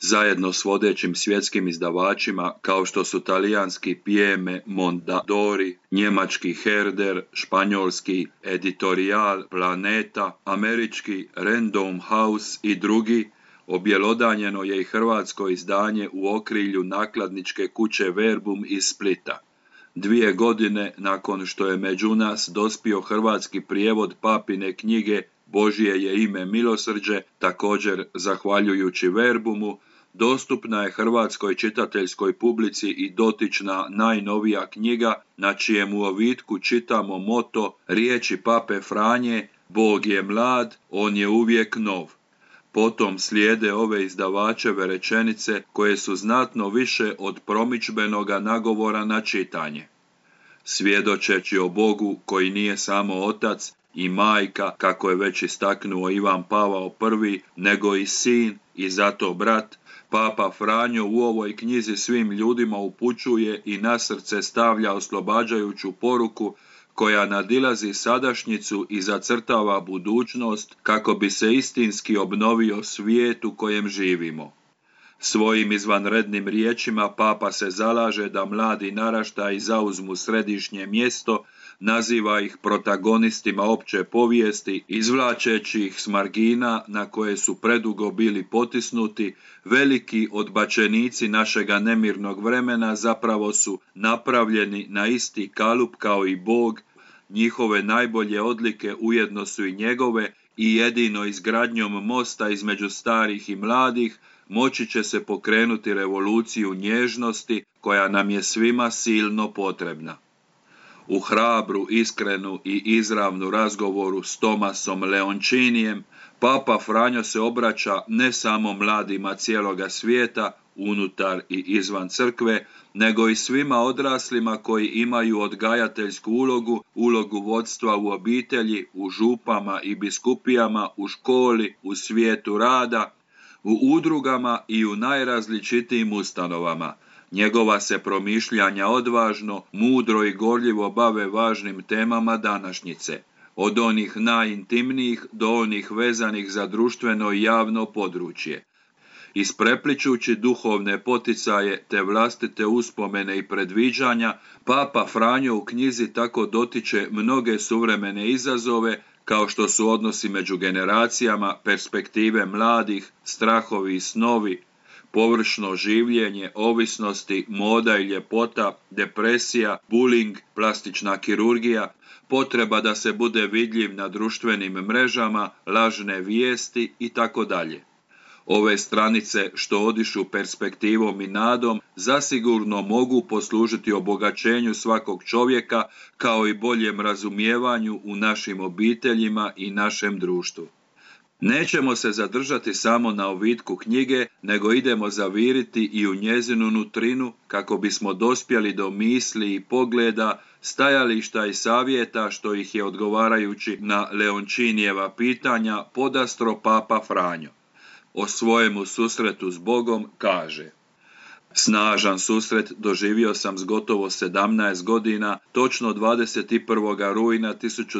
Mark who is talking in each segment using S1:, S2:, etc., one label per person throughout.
S1: zajedno s vodećim svjetskim izdavačima kao što su talijanski Pieme Mondadori, njemački Herder, španjolski Editorial Planeta, američki Random House i drugi, objelodanjeno je i hrvatsko izdanje u okrilju nakladničke kuće Verbum iz Splita. 2 godine nakon što je među nas dospio hrvatski prijevod papine knjige Božje je ime milosrđe, također zahvaljujući Verbumu, dostupna je hrvatskoj čitateljskoj publici i dotična najnovija knjiga na čijem ovitku čitamo moto riječi pape Franje: Bog je mlad, on je uvijek nov. Potom slijede ove izdavačeve rečenice koje su znatno više od promidžbenoga nagovora na čitanje. Svjedočeći o Bogu koji nije samo otac i majka, kako je već istaknuo Ivan Pavao I, nego i sin i zato brat, Papa Franjo u ovoj knjizi svim ljudima upućuje i na srce stavlja oslobađajuću poruku koja nadilazi sadašnjicu i zacrtava budućnost kako bi se istinski obnovio svijet u kojem živimo. Svojim izvanrednim riječima Papa se zalaže da mladi naraštaji zauzmu središnje mjesto, naziva ih protagonistima opće povijesti, izvlačeći ih s margina na koje su predugo bili potisnuti. Veliki odbačenici našega nemirnog vremena zapravo su napravljeni na isti kalup kao i Bog, njihove najbolje odlike ujedno su i njegove i jedino izgradnjom mosta između starih i mladih moći će se pokrenuti revoluciju nježnosti koja nam je svima silno potrebna. U hrabru, iskrenu i izravnu razgovoru s Tomasom Leončinijem, Papa Franjo se obraća ne samo mladima cijeloga svijeta, unutar i izvan crkve, nego i svima odraslima koji imaju odgajateljsku ulogu vodstva u obitelji, u župama i biskupijama, u školi, u svijetu rada, u udrugama i u najrazličitijim ustanovama. Njegova se promišljanja odvažno, mudro i gorljivo bave važnim temama današnjice, od onih najintimnijih do onih vezanih za društveno i javno područje. Isprepličući duhovne poticaje te vlastite uspomene i predviđanja, Papa Franjo u knjizi tako dotiče mnoge suvremene izazove kao što su odnosi među generacijama, perspektive mladih, strahovi i snovi, površno življenje, ovisnosti, moda i ljepota, depresija, bullying, plastična kirurgija, potreba da se bude vidljiv na društvenim mrežama, lažne vijesti itd. Ove stranice što odišu perspektivom i nadom zasigurno mogu poslužiti obogaćenju svakog čovjeka kao i boljem razumijevanju u našim obiteljima i našem društvu. Nećemo se zadržati samo na ovitku knjige, nego idemo zaviriti i u njezinu nutrinu kako bismo dospjeli do misli i pogleda, stajališta i savjeta što ih je odgovarajući na Leončinijeva pitanja podastro Papa Franjo. O svojemu susretu s Bogom kaže: Snažan susret doživio sam s gotovo 17 godina, točno 21. rujna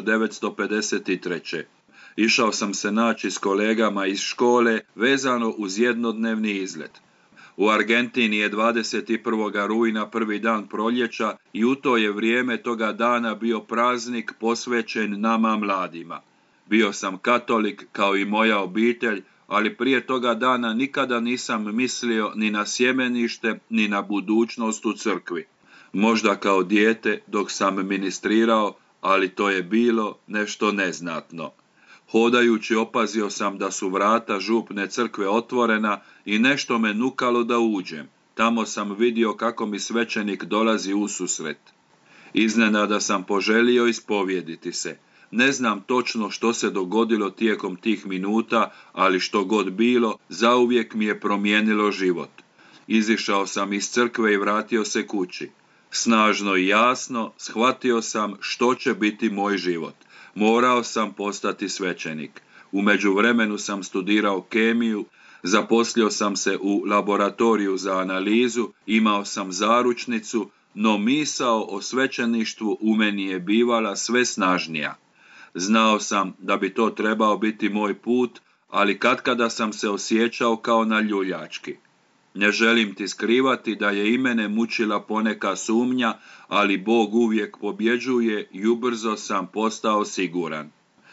S1: 1953. Išao sam se naći s kolegama iz škole vezano uz jednodnevni izlet. U Argentini je 21. rujna prvi dan proljeća i u to je vrijeme toga dana bio praznik posvećen nama mladima. Bio sam katolik kao i moja obitelj, ali prije toga dana nikada nisam mislio ni na sjemenište, ni na budućnost u crkvi. Možda kao dijete dok sam ministrirao, ali to je bilo nešto neznatno. Hodajući opazio sam da su vrata župne crkve otvorena i nešto me nukalo da uđem. Tamo sam vidio kako mi svećenik dolazi ususret. Iznenada sam poželio ispovijediti se. Ne znam točno što se dogodilo tijekom tih minuta, ali što god bilo, zauvijek mi je promijenilo život. Izišao sam iz crkve i vratio se kući. Snažno i jasno shvatio sam što će biti moj život. Morao sam postati svećenik. U međuvremenu sam studirao kemiju, zaposlio sam se u laboratoriju za analizu, imao sam zaručnicu, no misao o svećeništvu u meni je bivala sve snažnija. Znao sam da bi to trebao biti moj put, ali katkada sam se osjećao kao na ljuljački. Ne želim ti skrivati da je i mene mučila poneka sumnja, ali Bog uvijek pobjeđuje i ubrzo sam postao siguran.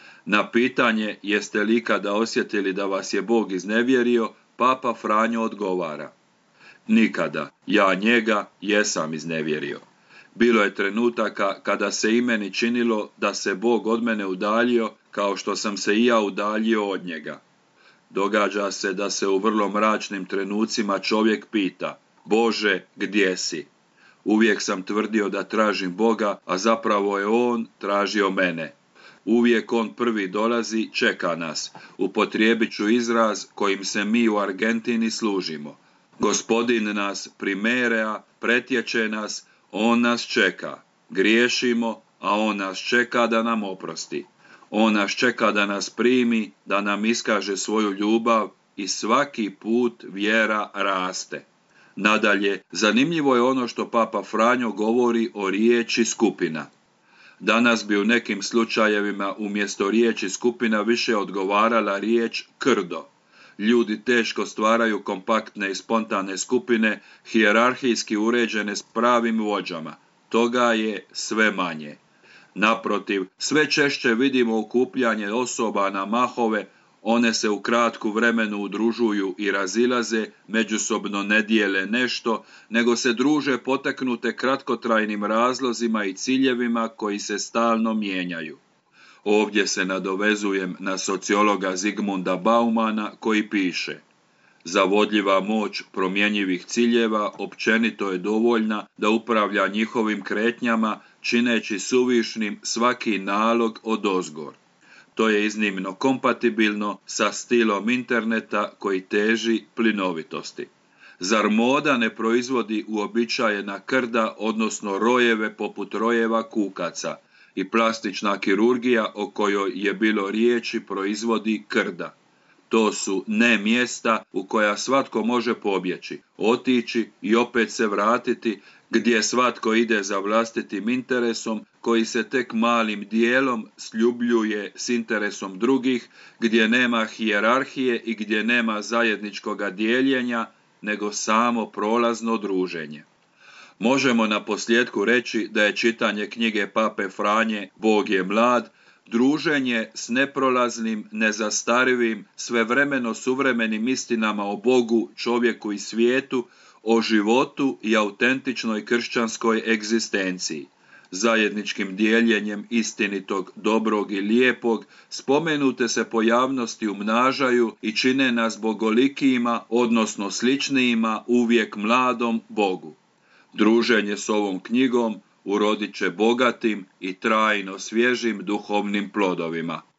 S1: Na pitanje jeste li ikada osjetili da vas je Bog iznevjerio, Papa Franjo odgovara: nikada, ja njega jesam iznevjerio. Bilo je trenutaka kada se i meni činilo da se Bog od mene udaljio, kao što sam se i ja udaljio od njega. Događa se da se u vrlo mračnim trenucima čovjek pita: Bože, gdje si? Uvijek sam tvrdio da tražim Boga, a zapravo je On tražio mene. Uvijek On prvi dolazi, čeka nas. Upotrijebit ću izraz kojim se mi u Argentini služimo. Gospodin nas primerea, pretječe nas, On nas čeka. Griješimo, a On nas čeka da nam oprosti. On nas čeka da nas primi, da nam iskaže svoju ljubav i svaki put vjera raste. Nadalje, zanimljivo je ono što Papa Franjo govori o riječi skupina. Danas bi u nekim slučajevima umjesto riječi skupina više odgovarala riječ krdo. Ljudi teško stvaraju kompaktne i spontane skupine, hijerarhijski uređene s pravim vođama. Toga je sve manje. Naprotiv, sve češće vidimo okupljanje osoba na mahove, one se u kratku vremenu udružuju i razilaze, međusobno ne dijele nešto, nego se druže potaknute kratkotrajnim razlozima i ciljevima koji se stalno mijenjaju. Ovdje se nadovezujem na sociologa Zigmunda Baumana koji piše: zavodljiva moć promjenjivih ciljeva općenito je dovoljna da upravlja njihovim kretnjama, čineći suvišnim svaki nalog odozgor. To je iznimno kompatibilno sa stilom interneta koji teži plinovitosti. Zar moda ne proizvodi uobičajena krda, odnosno rojeve poput rojeva kukaca, i plastična kirurgija o kojoj je bilo riječi proizvodi krda? To su ne mjesta u koja svatko može pobjeći, otići i opet se vratiti, gdje svatko ide za vlastitim interesom koji se tek malim dijelom sljubljuje s interesom drugih, gdje nema hijerarhije i gdje nema zajedničkoga dijeljenja, nego samo prolazno druženje. Možemo na posljedku reći da je čitanje knjige Pape Franje Bog je mlad druženje s neprolaznim, nezastarivim, svevremeno suvremenim istinama o Bogu, čovjeku i svijetu, o životu i autentičnoj kršćanskoj egzistenciji. Zajedničkim dijeljenjem istinitog, dobrog i lijepog spomenute se pojavnosti umnažaju i čine nas bogolikijima, odnosno sličnijima uvijek mladom Bogu. Druženje s ovom knjigom urodit će bogatim i trajno svježim duhovnim plodovima.